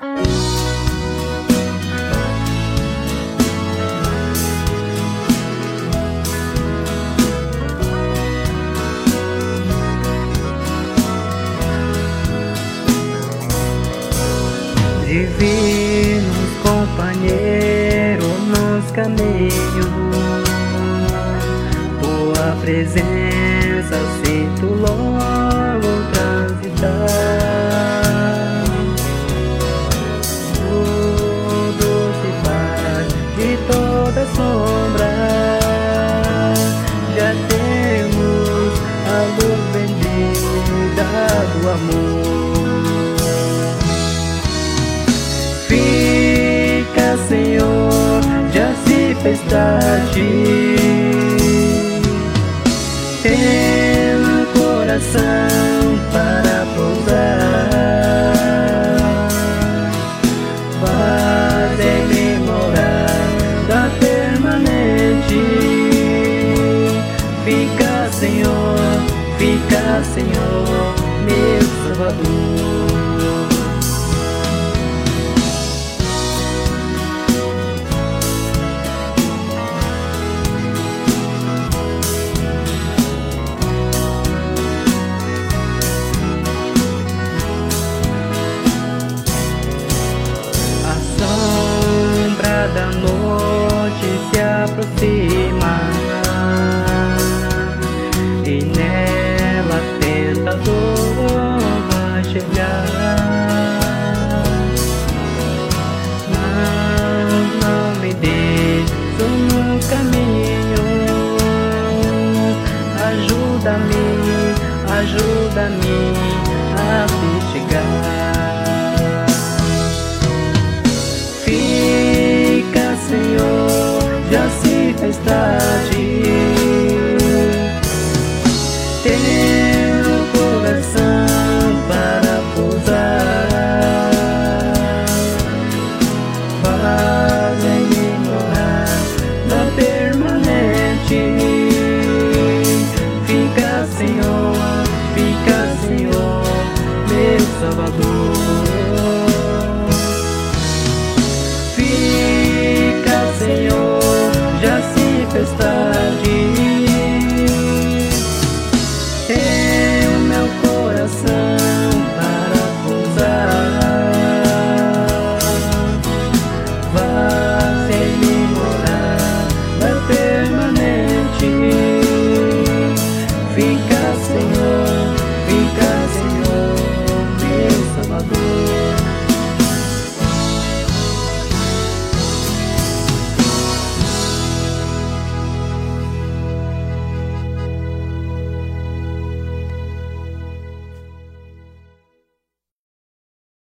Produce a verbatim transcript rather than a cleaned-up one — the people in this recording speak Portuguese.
Divinos companheiro nos caminhos, tua presença sinto logo transitar. Tudo se faz de toda sombra, já temos a luz bendita do amor. Fica, Senhor, já se fez tarde, tem um coração para pousar. Faz em mim morada permanente. Fica, Senhor, fica, Senhor, meu Salvador.